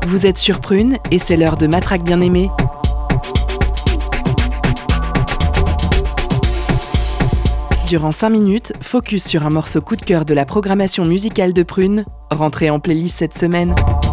Vous êtes sur Prune et c'est l'heure de Matraque bien-aimée. Durant 5 minutes, focus sur un morceau coup de cœur de la programmation musicale de Prune, rentré en playlist cette semaine.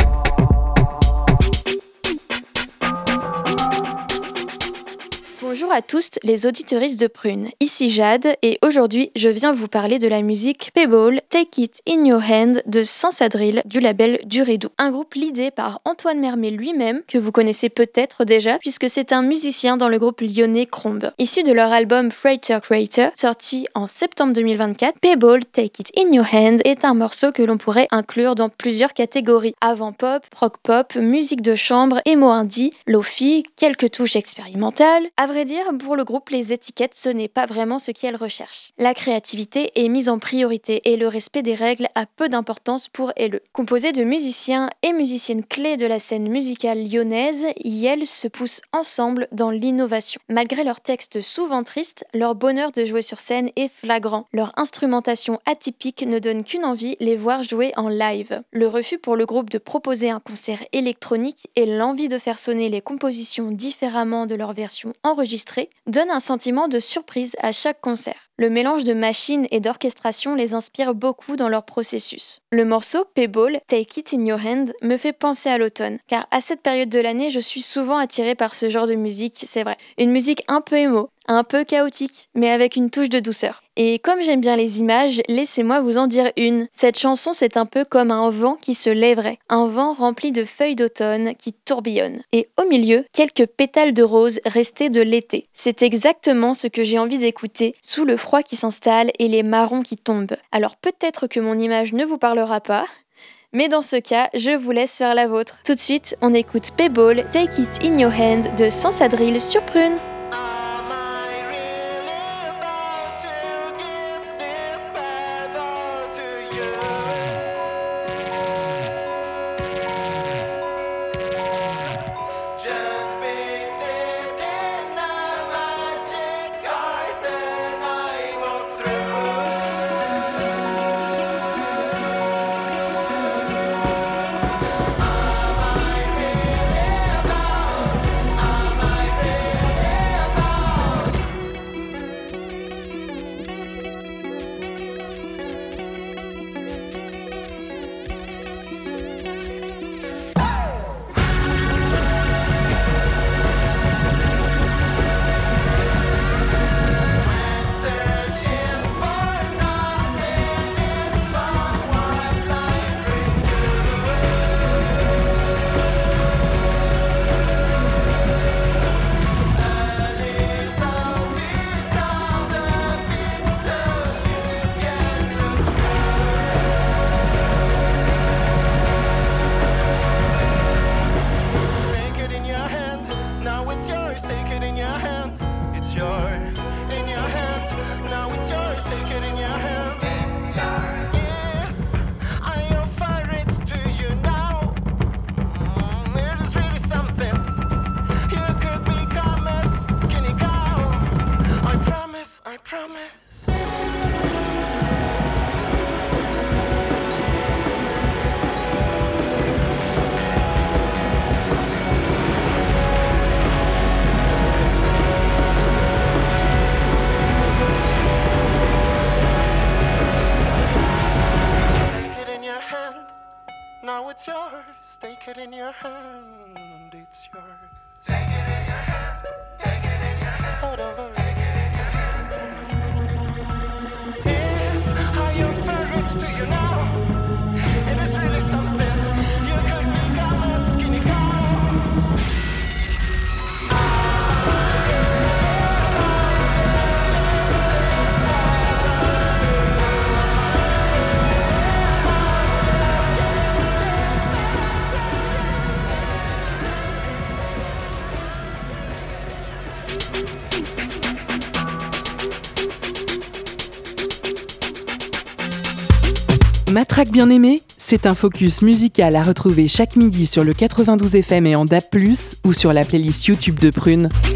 Bonjour à tous les auditeuristes de Prune, ici Jade et aujourd'hui je viens vous parler de la musique Pebble, Take It In Your Hand de Saint-Sadril du label Durédou. Un groupe leadé par Antoine Mermet lui-même, que vous connaissez peut-être déjà puisque c'est un musicien dans le groupe lyonnais Krombe. Issu de leur album Freighter Creator, sorti en septembre 2024, Pebble, Take It In Your Hand est un morceau que l'on pourrait inclure dans plusieurs catégories. Avant-pop, rock-pop, musique de chambre, emo indie, lo-fi, quelques touches expérimentales. À vrai dire, pour le groupe, les étiquettes, ce n'est pas vraiment ce qu'elles recherchent. La créativité est mise en priorité et le respect des règles a peu d'importance pour eux. Composé de musiciens et musiciennes clés de la scène musicale lyonnaise, elles se poussent ensemble dans l'innovation. Malgré leurs textes souvent tristes, leur bonheur de jouer sur scène est flagrant. Leur instrumentation atypique ne donne qu'une envie, les voir jouer en live. Le refus pour le groupe de proposer un concert électronique et l'envie de faire sonner les compositions différemment de leur version enregistrée donne un sentiment de surprise à chaque concert. Le mélange de machines et d'orchestration les inspire beaucoup dans leur processus. Le morceau Pebble, Take It In Your Hand me fait penser à l'automne, car à cette période de l'année, je suis souvent attirée par ce genre de musique, c'est vrai. Une musique un peu émo, un peu chaotique, mais avec une touche de douceur. Et comme j'aime bien les images, laissez-moi vous en dire une. Cette chanson, c'est un peu comme un vent qui se lèverait, un vent rempli de feuilles d'automne qui tourbillonnent. Et au milieu, quelques pétales de rose restés de l'été. C'est exactement ce que j'ai envie d'écouter, sous le froid qui s'installe et les marrons qui tombent. Alors peut-être que mon image ne vous parlera pas, mais dans ce cas, je vous laisse faire la vôtre. Tout de suite, on écoute Pebble, Take It In Your Hand de Saint-Sadril sur Prune. Now it's yours, take it in your hand, it's yours. Take it in your hand, take it in your hand. Hold over. Take it in your hand. If I offer it to you now, it is really something. You could become a skinny cow. Matraque bien-aimée, c'est un focus musical à retrouver chaque midi sur le 92 FM et en DAB+, ou sur la playlist YouTube de Prune.